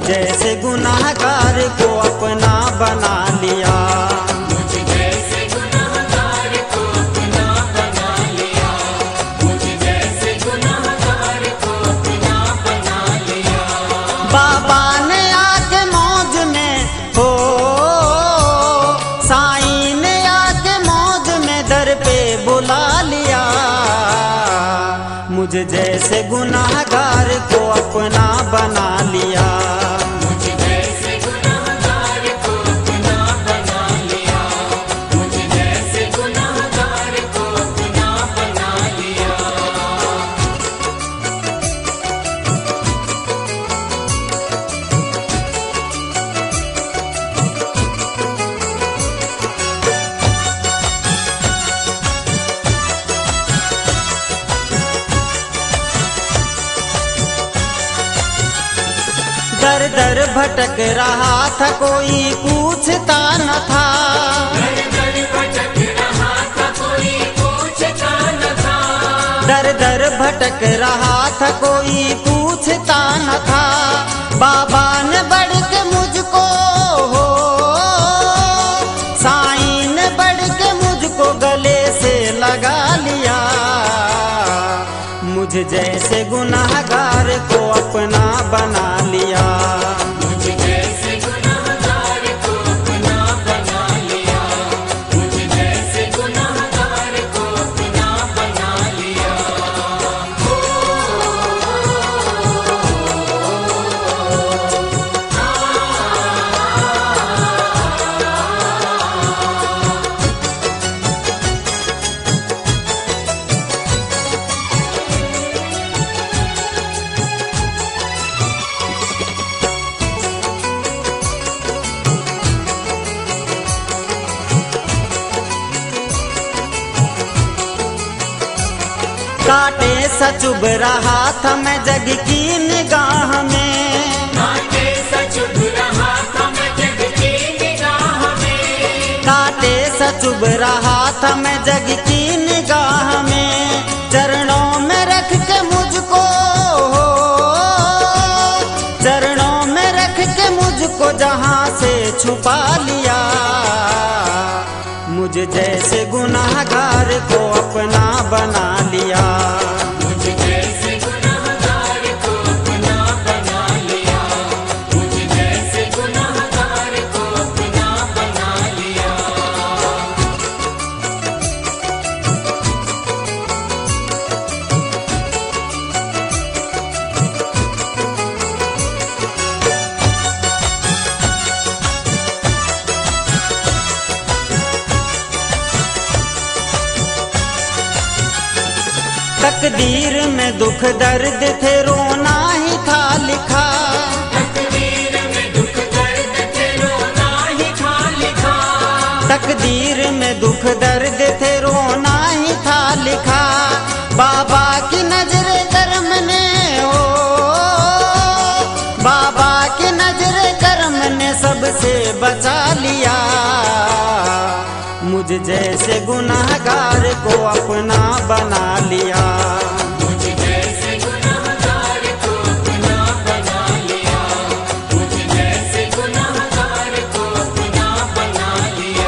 जैसे गुनाहगार को अपना बना लिया। मुझ जैसे गुनाहगार को अपना बना लिया। मुझ जैसे गुनाहगार को अपना बना लिया। बाबा ने आके मौज में हो, साईं ने आके मौज में दर पे बुला लिया। मुझ जैसे गुनाहगार को अपना बना लिया। मुझ जैसे गुनाहगार को अपना बना लिया। मुझ जैसे गुनाहगार को अपना बना लिया। दर दर भटक रहा था, कोई पूछता न था। दर दर भटक रहा था, कोई पूछता न था। दर दर भटक रहा था, कोई पूछता न था। बाबा ने बढ़ के मुझको हो, साईं ने बढ़ के मुझको गले से लगा लिया। मुझ जैसे गुनाहगार को अपना बना लिया। मुझ जैसे गुनाहगार को अपना बना लिया। मुझ जैसे गुनाहगार को अपना बना लिया। काटे सा चुभ रहा था मैं जग की निगाह में। काटे सा चुभ रहा था मैं जग की निगाह में। काटे सा चुभ रहा था मैं जग की निगाह में। चरणों में रख के मुझको हो, चरणों में रख के मुझको जहां से छुपा लिया। मुझ जैसे गुनाहगार को अपना बना लिया। मुझ जैसे गुनाहगार को अपना बना लिया। मुझ जैसे गुनाहगार को अपना बना लिया। तकदीर में दुख दर्द थे, रोना ही था लिखा। तकदीर में दुख दर्द थे, रोना ही था लिखा। तकदीर में दुख दर्द थे, रोना ही था लिखा। बाबा की नजरे करम ने हो, बाबा की नजरे करम ने सबसे बचा लिया। मुझ जैसे गुनाहगार को अपना बना लिया। मुझ जैसे गुनाहगार को अपना बना लिया। मुझ जैसे गुनाहगार को अपना बना लिया।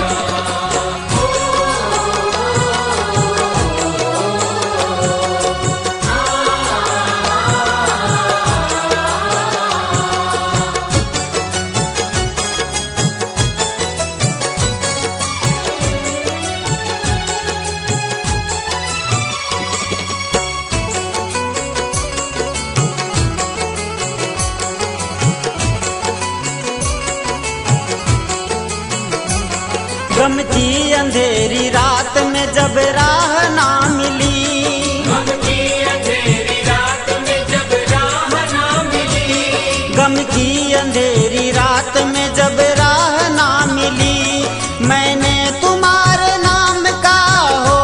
गम की अंधेरी रात में जब राह ना मिली। गम की अंधेरी रात में जब राह ना मिली। गम की अंधेरी रात में जब राह ना मिली। मैंने तुम्हारे नाम का हो,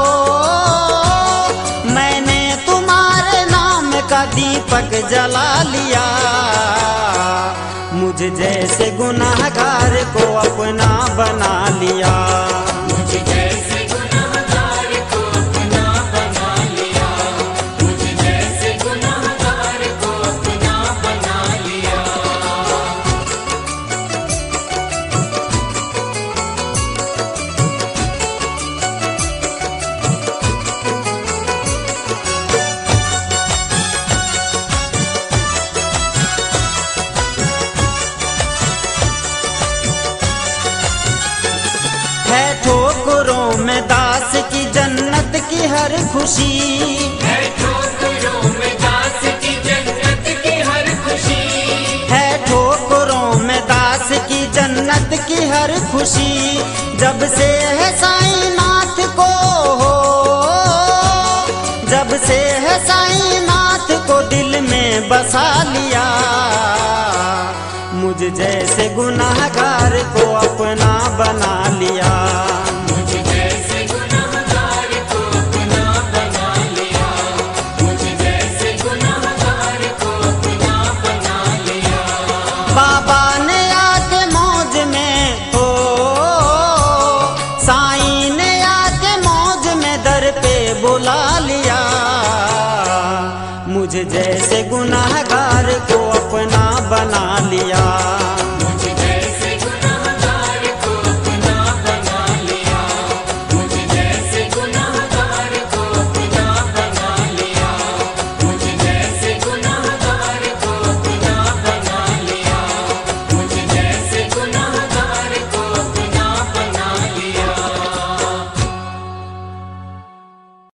मैंने तुम्हारे नाम का दीपक जला लिया। मुझ जैसे गुनाहगार को अपना बना लिया। मुझ जैसे गुनाहगार को अपना बना लिया। मुझ जैसे गुनाहगार को अपना बना लिया। ठोकरों में दास की जन्नत की हर खुशी, है ठोकरों में दास की जन्नत की हर खुशी, है ठोकरों में दास की जन्नत की हर खुशी। जब से है साईं नाथ को, जब से है साईं नाथ को दिल में बसा लिया, मुझ जैसे गुनाहगार को अपना बना लिया। मुझ जैसे गुनाहगार को अपना बना लिया, मुझ जैसे गुनाहगार को अपना बना लिया। बाबा ने आके मौज में हो, साईं ने आके मौज में दर पे बुला लिया, मुझ जैसे गुनाहगार को अपना बना